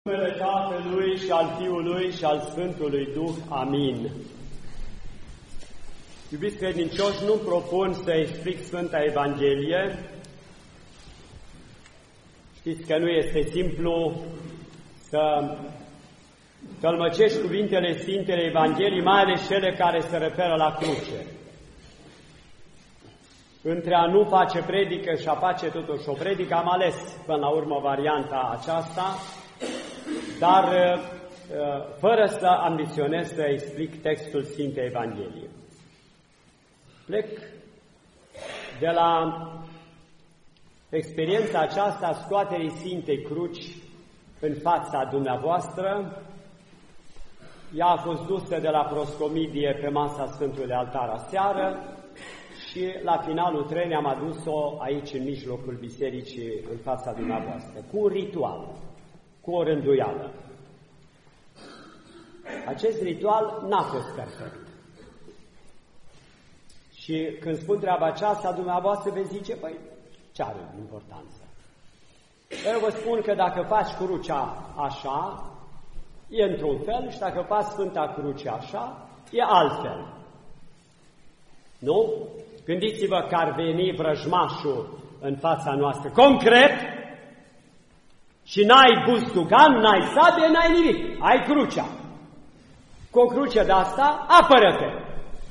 În numele Tatălui și al Fiului și al Sfântului Duh. Amin. Iubiți credincioși, nu propun să explic Sfânta Evanghelie. Știți că nu este simplu să tălmăcești cuvintele Sfintele Evangheliei, mai ales cele care se referă la cruce. Între a nu face predică și a face totuși o predică, am ales până la urmă varianta aceasta, dar fără să ambiționez să explic textul Sfintei Evangheliei. Plec de la experiența aceasta a scoaterii Sfintei Cruci în fața dumneavoastră. Ea a fost dusă de la proscomidie pe masa Sfântului Altar aseară și la finalul trenii am adus-o aici în mijlocul bisericii în fața dumneavoastră, cu un ritual, cu o rânduială. Acest ritual n-a fost perfect. Și când spun treaba aceasta, dumneavoastră veți zice, păi, ce are importanță? Eu vă spun că dacă faci crucea așa, e într-un fel, și dacă faci Sfânta Cruce așa, e altfel. Nu? Gândiți-vă că ar veni vrăjmașul în fața noastră, concret, și n-ai buzdugan, n-ai sabie, n-ai nimic, ai crucea. Cu o cruce de asta, apără-te.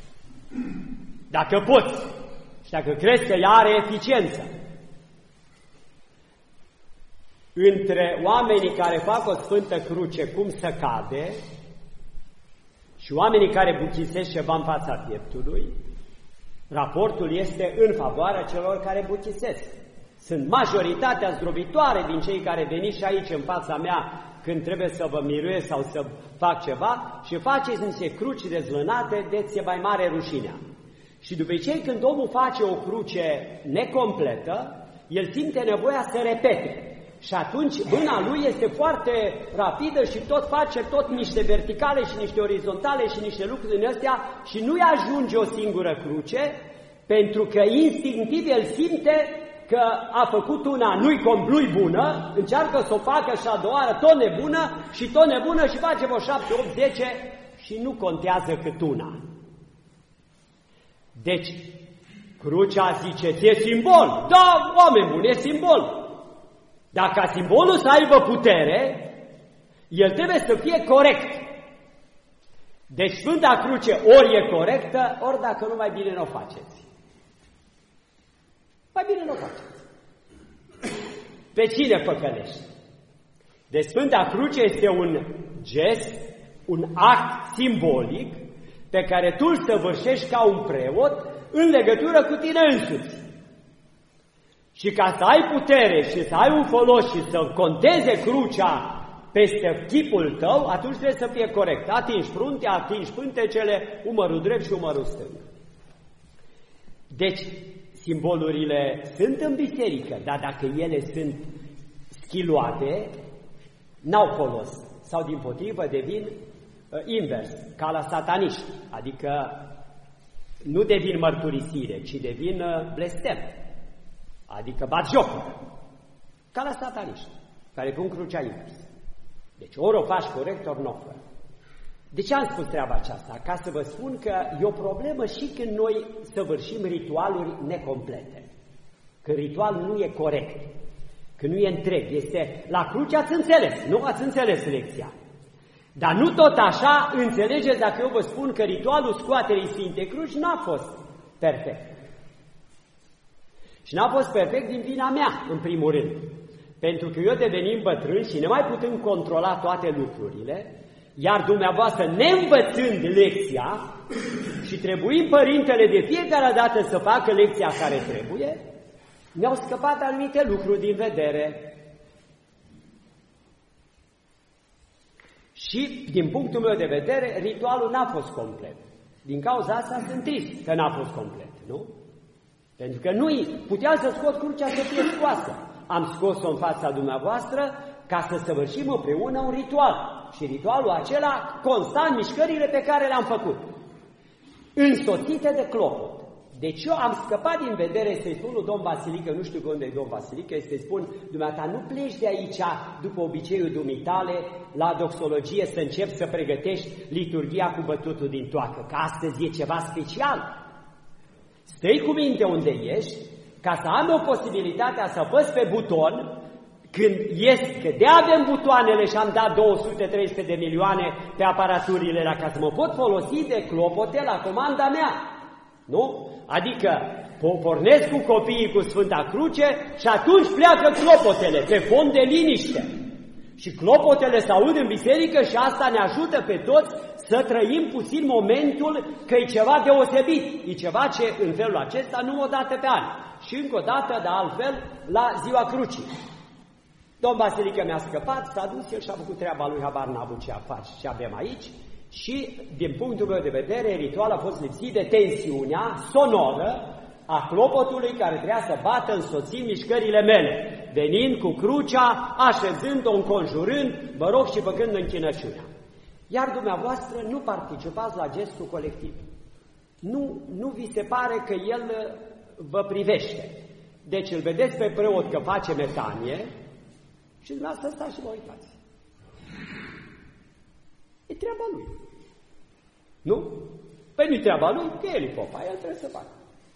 Dacă poți și dacă crezi că ea are eficiență. Între oamenii care fac o Sfântă Cruce cum să cade și oamenii care buchisesc ceva în fața pieptului, raportul este în favoarea celor care buchisesc. Sunt majoritatea zdrobitoare din cei care veniți aici în fața mea când trebuie să vă miruiesc sau să fac ceva și faceți niște cruci dezlănate, de-ți e mai mare rușinea. Și după aceea, când omul face o cruce necompletă, el simte nevoia să repete. Și atunci mâna lui este foarte rapidă și tot face tot niște verticale și niște orizontale și niște lucruri din astea și nu-i ajunge o singură cruce, pentru că instinctiv el simte că a făcut una nu-i complui bună, încearcă să o facă și a doua oară tot nebună și tot nebună și face vreo 7, 8, 10 și nu contează cât una. Deci, crucea, ziceți, e simbol. Da, oameni buni, e simbol. Dar ca simbolul să aibă putere, el trebuie să fie corect. Deci Sfânta Cruce ori e corectă, ori dacă nu, mai bine nu o faceți. Mai bine nu o faceți. Pe cine păcălești? Deci Sfânta Cruce este un gest, un act simbolic pe care tu îl săvârșești ca un preot în legătură cu tine însuți. Și ca să ai putere și să ai un folos și să conteze crucea peste chipul tău, atunci trebuie să fie corect. Atingi fruntea, atingi pântecele, umărul drept și umărul stâng. Deci, simbolurile sunt în biserică, dar dacă ele sunt schiloate, n-au folos. Sau dimpotrivă devin invers, ca la sataniști. Adică nu devin mărturisire, ci devin blestem. Adică batjocură, ca la sataniști, care pun crucea invers. Deci ori o faci corect, ori nu o fă. De ce am spus treaba aceasta? Ca să vă spun că e o problemă și când noi săvârșim ritualuri necomplete. Că ritualul nu e corect, că nu e întreg. Este la cruce ați înțeles, nu ați înțeles lecția. Dar nu tot așa înțelegeți dacă eu vă spun că ritualul scoaterii Sfintei Cruci n-a fost perfect. Și n-a fost perfect din vina mea, în primul rând. Pentru că eu devenim bătrân și ne mai putem controla toate lucrurile, iar dumneavoastră neînvățând lecția și trebuind părintele de fiecare dată să facă lecția care trebuie, mi-au scăpat anumite lucruri din vedere. Și, din punctul meu de vedere, ritualul n-a fost complet. Din cauza asta sunt trist că n-a fost complet, nu? Pentru că nu-i puteam să scot crucea să fie scoasă. Am scos-o în fața dumneavoastră ca să săvârșim împreună un ritual. Și ritualul acela consta în mișcările pe care le-am făcut. Însoțite de clopot. Deci eu am scăpat din vedere să-i spun lui domn Vasilică, nu știu unde e domn Vasilică, să-i spun, dumneata, nu pleci de aici după obiceiul dumitale la doxologie să începi să pregătești liturghia cu bătutul din toacă, că astăzi e ceva special. Stai cu minte unde ești, ca să am o posibilitatea să apăs pe buton, când ies, că de avem butoanele și am dat 200-300 de milioane pe aparaturile la ca să mă pot folosi de clopote la comanda mea. Nu? Adică pornesc cu copiii cu Sfânta Cruce și atunci pleacă clopotele pe fond de liniște. Și clopotele se aud în biserică și asta ne ajută pe toți să trăim puțin momentul că e ceva deosebit. E ceva ce în felul acesta nu o dată pe an. Și încă o dată, dar altfel, la ziua Crucii. Domn Vasilică mi-a scăpat, s-a dus, el și-a făcut treaba lui, habar n-a avut ce a face, ce avem aici. Și, din punctul meu de vedere, ritualul a fost lipsit de tensiunea sonoră a clopotului care trebuia să bată însoțind mișcările mele, venind cu crucea, așezând-o, înconjurând, vă rog, și făcând închinăciunea. Iar dumneavoastră nu participați la gestul colectiv. Nu vi se pare că el vă privește. Deci îl vedeți pe preot că face metanie și dumneavoastră stați și vă uitați. E treaba lui. Nu? Păi nu-i treaba lui, că el e popa, el trebuie să facă.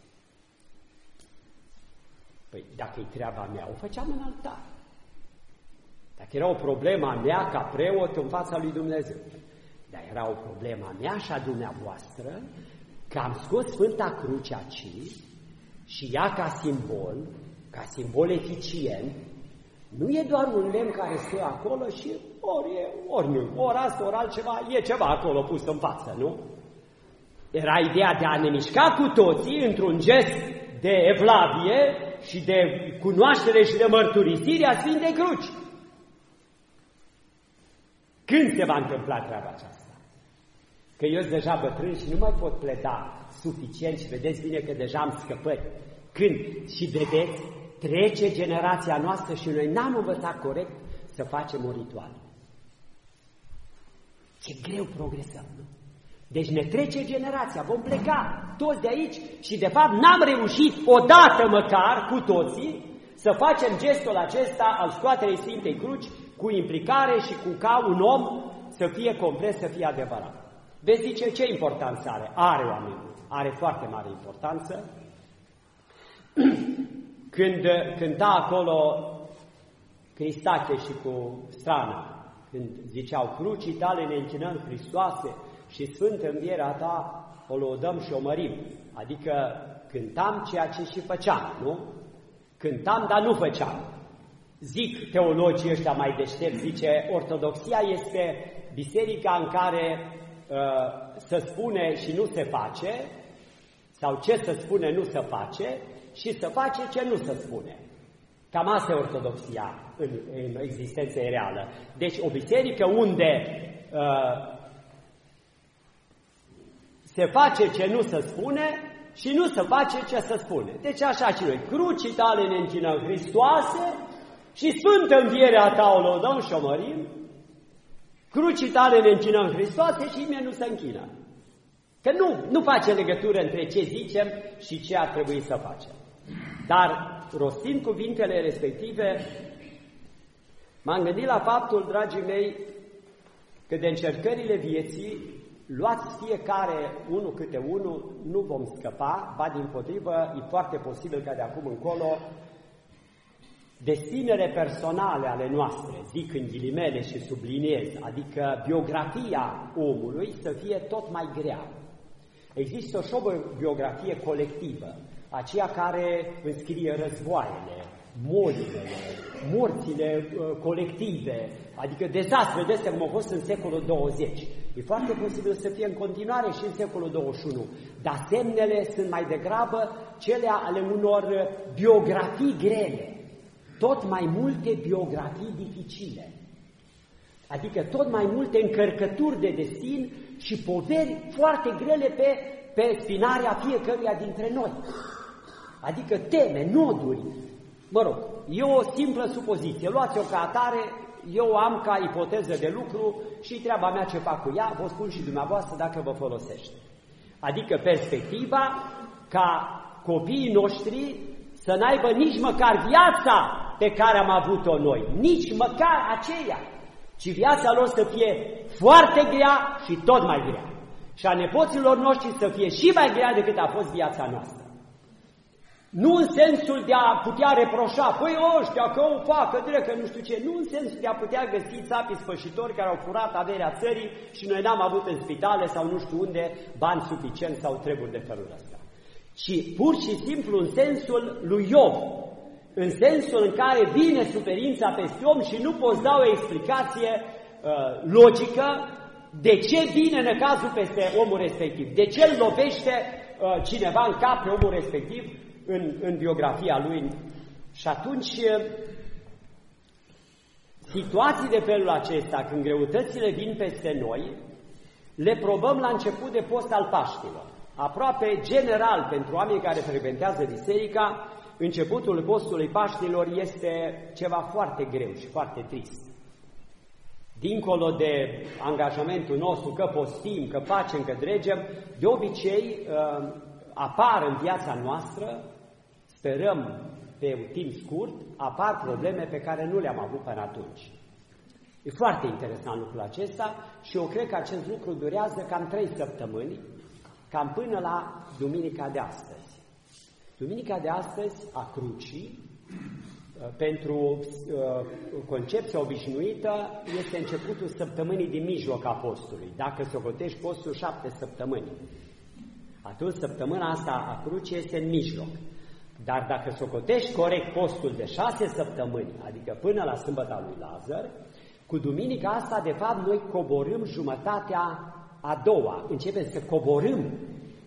Păi dacă e treaba mea, o făceam în altar. Dacă era o problemă a mea ca preot în fața lui Dumnezeu. Dar era o problemă a mea și a dumneavoastră că am scos Sfânta Cruce aici și ea ca simbol eficient, nu e doar un lemn care stă acolo și ori asta, ori altceva, e ceva acolo pus în față, nu? Era ideea de a ne mișca cu toții într-un gest de evlavie și de cunoaștere și de mărturisire a Sfintei Cruci. Când se va întâmpla treaba aceasta? Că eu sunt deja bătrân și nu mai pot pleda suficient și vedeți bine că deja am scăpări. Când? Și vedeți, trece generația noastră și noi n-am învățat corect să facem o ritual. Ce greu progresăm, nu? Deci ne trece generația, vom pleca toți de aici și de fapt n-am reușit odată măcar cu toții să facem gestul acesta al scoaterei Sfintei Cruci cu implicare și cu ca un om să fie complet, să fie adevărat. Veți zice, ce importanță are? Are, oameni, are foarte mare importanță. Când cânta acolo Cristache și cu Strana, când ziceau, crucii tale ne închinăm, Hristoase, și Sfântă învierea ta o lăudăm și o mărim. Adică cântam ceea ce și făceam, nu? Cântam, dar nu făceam. Zic teologii ăștia mai deștepți, zice, ortodoxia este biserica în care se spune și nu se face, sau ce se spune nu se face, și se face ce nu se spune. Cam asta e ortodoxia în existența reală. Deci o biserică unde se face ce nu se spune și nu se face ce se spune. Deci așa și noi, crucii tale ne închinăm, Hristoase, și Sfântă învierea ta o lăudăm și o mărim, crucii tale ne închinăm, Hristoase, și nimeni nu se închină. Că nu face legătură între ce zicem și ce ar trebui să facem. Dar, rostind cuvintele respective, m-am gândit la faptul, dragii mei, că de încercările vieții, luați fiecare unul câte unul, nu vom scăpa, ba dimpotrivă, e foarte posibil ca de acum încolo destinele personale ale noastre, zic în ghilimele și subliniez, adică biografia omului să fie tot mai grea. Există și o biografie colectivă, aceea care înscrie războaiele, molile, morțile colective, adică dezastre de astea cum au fost în secolul 20. E foarte posibil să fie în continuare și în secolul 21, dar semnele sunt mai degrabă cele ale unor biografii grele, tot mai multe biografii dificile, adică tot mai multe încărcături de destin și poveri foarte grele pe spinarea fiecăruia dintre noi. Adică teme, noduri. Mă rog, e o simplă supoziție. Luați-o ca atare, eu am ca ipoteză de lucru și treaba mea ce fac cu ea, vă spun și dumneavoastră dacă vă folosește. Adică perspectiva ca copiii noștri să n-aibă nici măcar viața pe care am avut-o noi, nici măcar aceea, ci viața lor să fie foarte grea și tot mai grea. Și a nepoților noștri să fie și mai grea decât a fost viața noastră. Nu în sensul de a putea reproșa, păi ăștia că o facă, drecă, nu știu ce, nu în sensul de a putea găsi țapii spășitori care au furat averea țării și noi n-am avut în spitale sau nu știu unde bani suficienți sau treburi de felul ăsta. Ci pur și simplu în sensul lui Iov, în sensul în care vine suferința peste om și nu poți da o explicație logică de ce vine năcazul peste omul respectiv, de ce îl lovește cineva în cap pe omul respectiv în biografia lui. Și atunci situații de felul acesta, când greutățile vin peste noi, le probăm la început de post al Paștilor. Aproape general pentru oamenii care frecventează biserica, începutul postului Paștilor este ceva foarte greu și foarte trist. Dincolo de angajamentul nostru că postim, că facem, că dregem, de obicei apar în viața noastră, sperăm pe un timp scurt, apar probleme pe care nu le-am avut până atunci. E foarte interesant lucrul acesta și eu cred că acest lucru durează cam 3 săptămâni, cam până la duminica de astăzi. Duminica de astăzi a crucii, pentru concepția obișnuită, este începutul săptămânii din mijloc a postului. Dacă socotești postul 7 săptămâni, atunci săptămâna asta a crucii este în mijloc. Dar dacă socotești corect postul de 6 săptămâni, adică până la sâmbăta lui Lazar, cu duminica asta, de fapt, noi coborâm jumătatea a doua. Începem să coborâm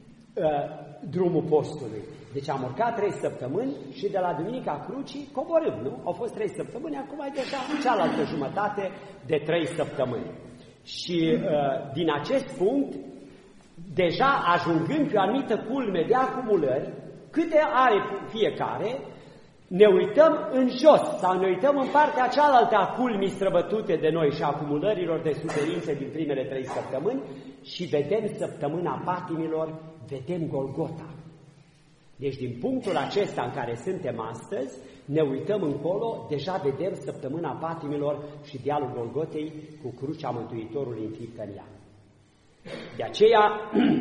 drumul postului. Deci am urcat 3 săptămâni și de la Duminica Crucii coborâm, nu? Au fost 3 săptămâni, acum e deja cealaltă jumătate de 3 săptămâni. Și din acest punct, deja ajungând pe o anumită culme de acumulări, câte are fiecare, ne uităm în jos sau ne uităm în partea cealaltă a culmii străbătute de noi și acumulărilor de suferințe din primele 3 săptămâni și vedem săptămâna patimilor, vedem Golgota. Deci din punctul acesta în care suntem astăzi, ne uităm încolo, deja vedem săptămâna patimilor și dealul Golgotei cu crucea Mântuitorului înfiptă în ea. De aceea,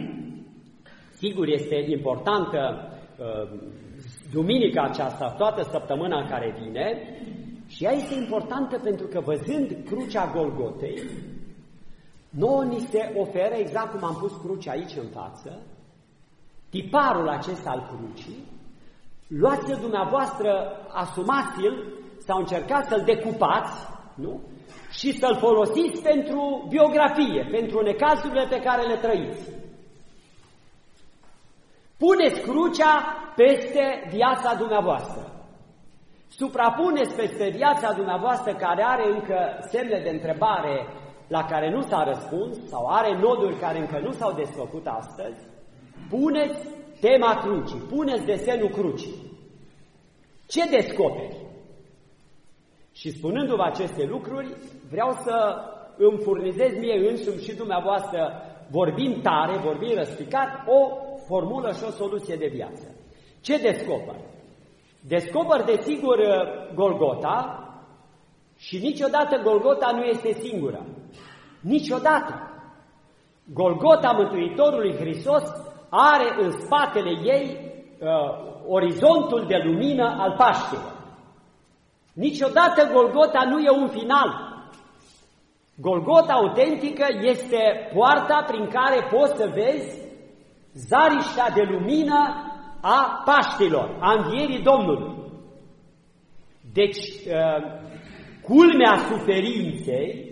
sigur, este importantă duminica aceasta, toată săptămâna care vine, și ea este importantă pentru că văzând crucea Golgotei, nouă ni se oferă, exact cum am pus crucea aici în față, tiparul acesta al crucii, luați-l dumneavoastră, asumați-l sau încercați să-l decupați, nu? Și să-l folosiți pentru biografie, pentru necazurile pe care le trăiți. Puneți crucea peste viața dumneavoastră. Suprapuneți peste viața dumneavoastră care are încă semne de întrebare la care nu s-a răspuns sau are noduri care încă nu s-au desfăcut astăzi. Puneți tema crucii, puneți desenul crucii. Ce descoperi? Și spunându-vă aceste lucruri, vreau să îmi furnizez mie însumi și dumneavoastră, vorbind tare, vorbind răspicat, o formulă și o soluție de viață. Ce descoper? Descoper, desigur, Golgota și niciodată Golgota nu este singură. Niciodată. Golgota Mântuitorului Hristos are în spatele ei orizontul de lumină al Paștilor. Niciodată Golgota nu e un final. Golgota autentică este poarta prin care poți să vezi zariștea de lumină a Paștilor, a învierii Domnului. Deci, culmea suferinței,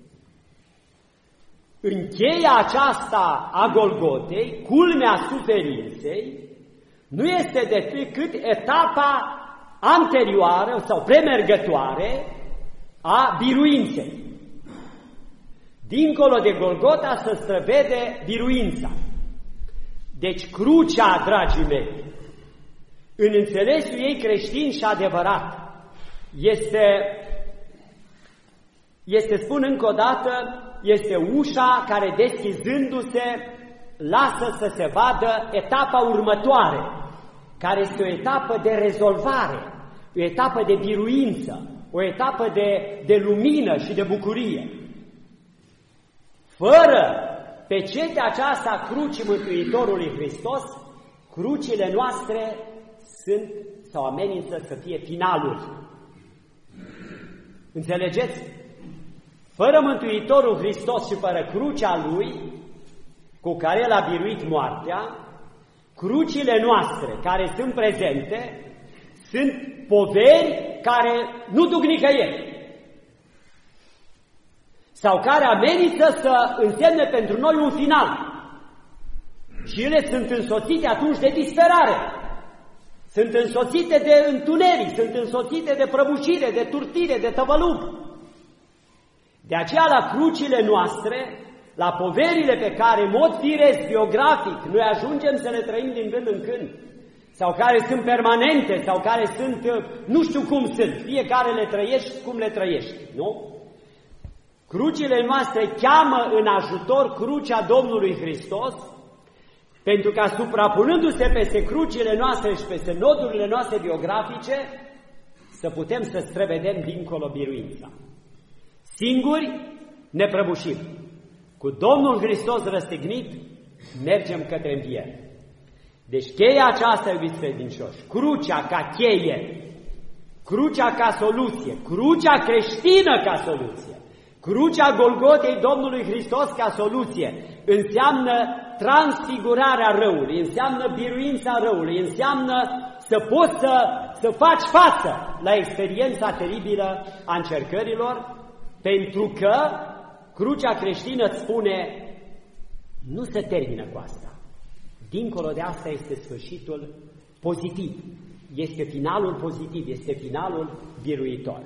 încheia aceasta a Golgotei, culmea suferinței, nu este decât etapa anterioară sau premergătoare a biruinței. Dincolo de Golgota se străvede biruința. Deci crucea, dragii mei, în înțelesul ei creștin și adevărat, este, spun încă o dată, este ușa care, deschizându-se, lasă să se vadă etapa următoare, care este o etapă de rezolvare, o etapă de biruință, o etapă de lumină și de bucurie. Fără pecetea aceasta a crucii Mântuitorului Hristos, crucile noastre sunt sau amenință să fie finalul. Înțelegeți? Fără Mântuitorul Hristos și fără crucea Lui, cu care El a biruit moartea, crucile noastre care sunt prezente sunt poveri care nu duc nicăieri sau care amenință să însemne pentru noi un final. Și ele sunt însoțite atunci de disperare, sunt însoțite de întuneric, sunt însoțite de prăbușire, de turtire, de tăvălug. De aceea la crucile noastre, la poverile pe care, în mod firesc, biografic, noi ajungem să le trăim din când în când, sau care sunt permanente, sau care sunt, nu știu cum sunt, fiecare le trăiești cum le trăiești, nu? Crucile noastre cheamă în ajutor crucea Domnului Hristos, pentru ca suprapunându-se peste crucile noastre și peste nodurile noastre biografice, să putem să străvedem dincolo biruința. Singuri ne prăbușim. Cu Domnul Hristos răstignit, mergem către înviere. Deci cheia aceasta, iubiți credincioși, crucea ca cheie, crucea ca soluție, crucea creștină ca soluție, crucea Golgotei Domnului Hristos ca soluție, înseamnă transfigurarea răului, înseamnă biruința răului, înseamnă să poți să faci față la experiența teribilă a încercărilor, pentru că crucea creștină îți spune, nu se termină cu asta. Dincolo de asta este sfârșitul pozitiv, este finalul pozitiv, este finalul biruitor.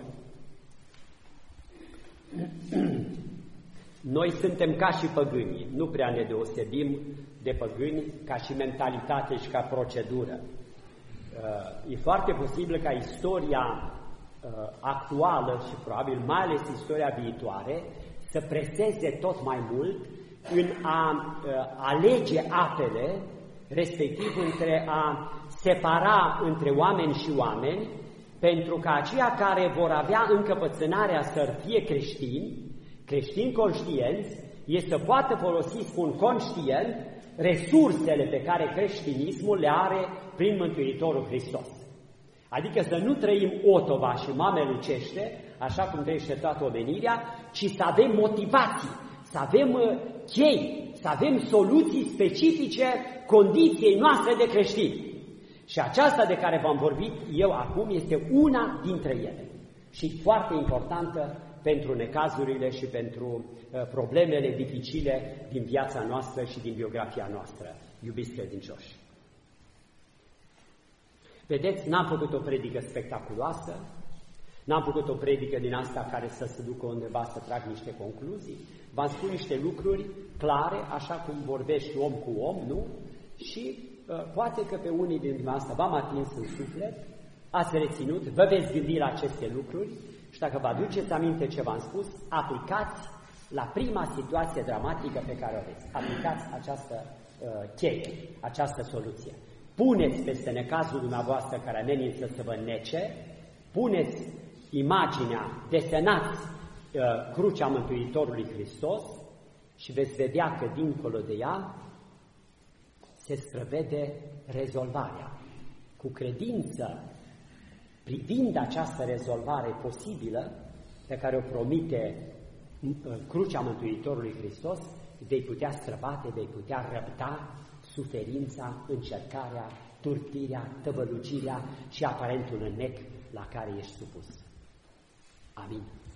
Noi suntem ca și păgânii, nu prea ne deosebim de păgâni ca și mentalitate și ca procedură. E foarte posibil ca istoria actuală și probabil mai ales istoria viitoare să preseze tot mai mult în a alege apele, respectiv între a separa între oameni și oameni, pentru că aceia care vor avea încăpățânarea să fie creștini conștienți, este să poată folosi, spun conștient, resursele pe care creștinismul le are prin Mântuitorul Hristos. Adică să nu trăim otova și mamelucește, așa cum trăiește toată omenirea, ci să avem motivații, să avem chei, să avem soluții specifice condiției noastre de creștini. Și aceasta de care v-am vorbit eu acum este una dintre ele și foarte importantă pentru necazurile și pentru problemele dificile din viața noastră și din biografia noastră, iubiți credincioși. Vedeți, n-am făcut o predică spectaculoasă, n-am făcut o predică din asta care să se ducă undeva să trag niște concluzii, v-am spus niște lucruri clare, așa cum vorbești om cu om, nu? Și poate că pe unii din asta v-am atins în suflet, ați reținut, vă veți gândi la aceste lucruri și dacă vă aduceți aminte ce v-am spus, aplicați la prima situație dramatică pe care o aveți. Aplicați această cheie, această soluție. Puneți peste necazul dumneavoastră care amenință să vă nece, puneți imaginea, desenați crucea Mântuitorului Hristos și veți vedea că dincolo de ea se străvede rezolvarea. Cu credință, privind această rezolvare posibilă pe care o promite crucea Mântuitorului Hristos, vei putea străbate, vei putea răbda suferința, încercarea, turtirea, tăvălugirea și aparentul înnec la care ești supus. Amin.